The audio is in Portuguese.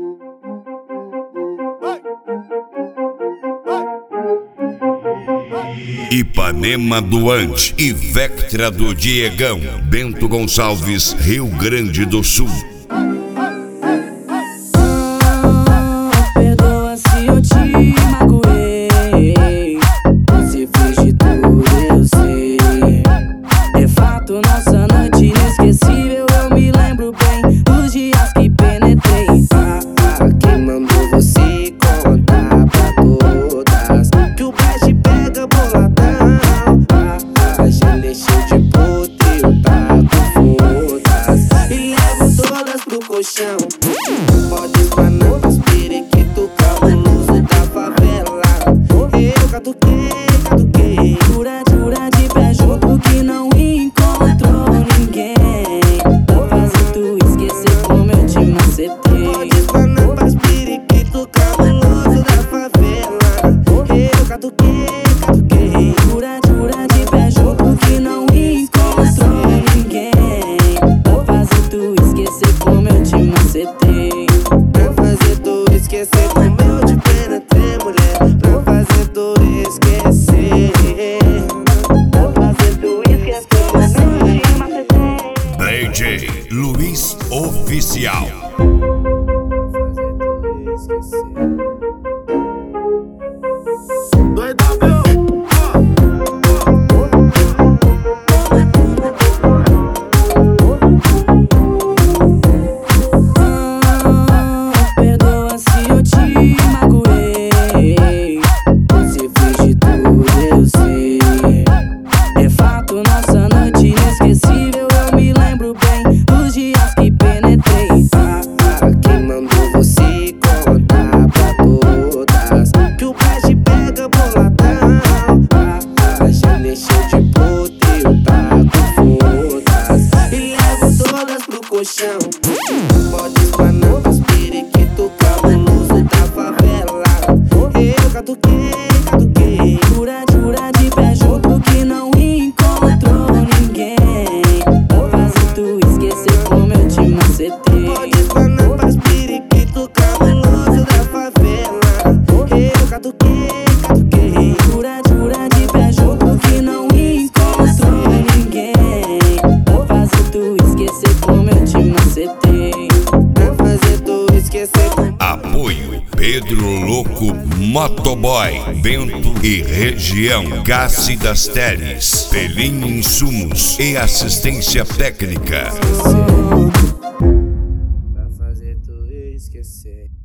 Ipanema do Ante e Vectra do Diegão, Bento Gonçalves, Rio Grande do Sul. Perdoa se eu te magoei, você fez de tudo, eu sei. É fato, nossa noite inesquecível, eu me lembro bem dos dias que penetrei. Quem mandou você contar pra todas que o beijo pega boladão? Já deixei de poder, eu taco fodas e levo todas pro colchão. Pode espanar pras periquito cabuloso da favela. Eu catuquei Jura de pé junto que não encontrou ninguém pra fazer tu esquecer como eu te macetei. Pode espanar pras periquito cabuloso da favela. Eu catuquei Jura de pé junto que não encontrou ninguém pra fazer tu esquecer como eu te macetei. Pra fazer tu esquecer como eu te penetrei, mulher. Pra fazer tu esquecer. Pra fazer tu esquecer como eu te macetei. DJ Luiz Oficial. Perdoa se eu te magoei, você fez de tudo, eu sei. É fato, nossa noite inesquecível, eu me lembro bem dos dias que penetrei. Quem mandou você contar pra todas que o beijo pega boladão? Já deixei de poder, eu taco fodas e levo todas pro colchão. Pode espanar pras periquito cabuloso da favela. Eu catuquei Jura de pé junto que não encontrou ninguém pra fazer tu esquecer como eu te macetei. Pode espanar pras periquito cabuloso da favela. Eu catuquei Jura de pé junto que não encontrou ninguém pra fazer tu esquecer como eu te macetei. Pra fazer tu esquecer como... Apoio Pedro Louco Motoboy, Bento e região. Gassi das Teles, Pelim Insumos e assistência técnica. Pra fazer tu esquecer.